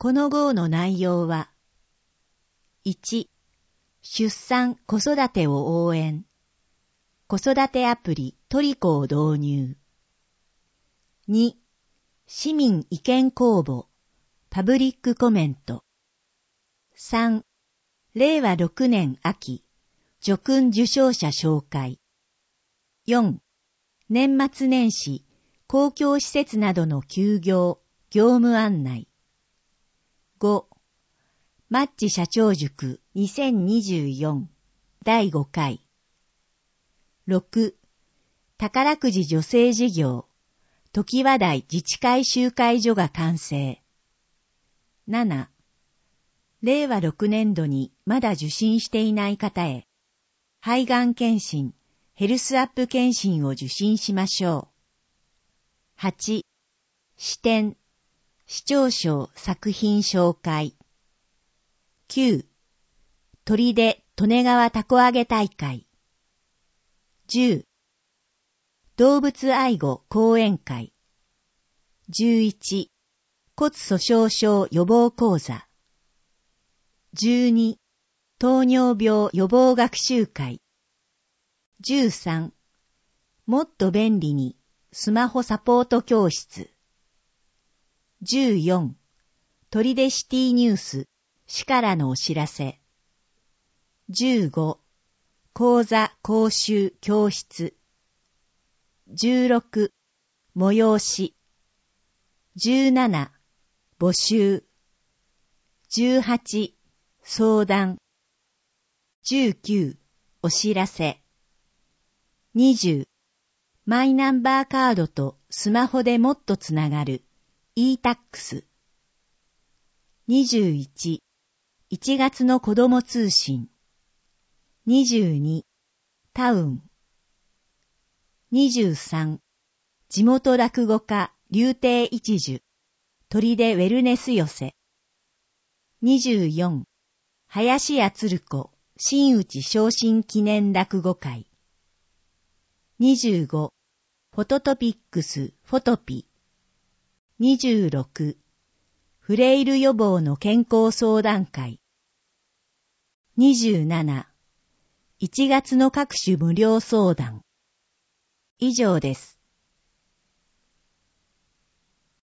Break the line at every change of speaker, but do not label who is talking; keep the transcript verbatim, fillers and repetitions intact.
この号の内容は、いち、出産・子育てを応援。子育てアプリトリコを導入。に、市民意見公募、パブリックコメント。さん、れいわろくねん秋、叙勲受章者紹介。よん、年末年始、公共施設などの休業、業務案内。ご、マッチ社長塾にせんにじゅうよんだいごかい。ろく、宝くじ助成事業、常盤台自治会集会所が完成。なな、れいわろくねんどにまだ受診していない方へ、肺がん検診、ヘルスアップ検診を受診しましょう。はち、視点、視聴賞作品紹介。きゅう、砦利根川たこ揚げ大会。じゅう、動物愛護講演会。じゅういち、骨粗鬆症予防講座。じゅうに、糖尿病予防学習会。じゅうさん、もっと便利にスマホサポート教室。じゅうよん、砦シティニュース市からのお知らせ。じゅうご、講座講習教室。じゅうろく、催し。じゅうなな、募集。じゅうはち、相談。じゅうきゅう、お知らせ。にじゅう、マイナンバーカードとスマホでもっとつながる e-タックス。にじゅういち、いちがつの子ども通信。にじゅうに、タウン。にじゅうさん、地元落語家柳亭一樹、砦ウェルネス寄せ。にじゅうよん、林家つる子真打昇進記念落語会。にじゅうご、フォトトピックスフォトピ。にじゅうろく、フレイル予防の健康相談会。にじゅうなな、いちがつの各種無料相談。以上です。